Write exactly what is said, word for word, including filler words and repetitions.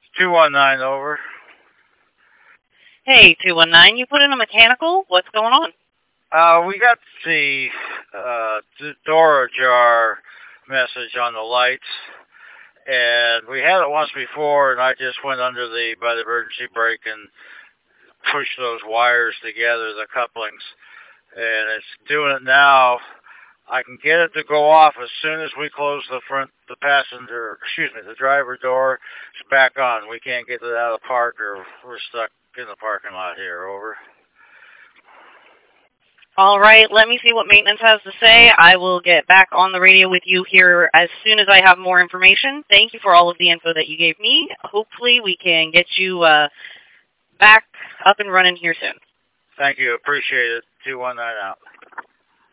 two one nine, over. Hey, two one nine, you put in a mechanical? What's going on? Uh, we got the uh, door ajar message on the lights, and we had it once before, and I just went under the by the emergency brake and pushed those wires together, the couplings, and it's doing it now. I can get it to go off as soon as we close the front, the passenger, excuse me, the driver door. It's back on. We can't get it out of the park, or we're stuck in the parking lot here. Over. All right, let me see what maintenance has to say. I will get back on the radio with you here as soon as I have more information. Thank you for all of the info that you gave me. Hopefully we can get you uh, back up and running here soon. Thank you. Appreciate it. two one nine out.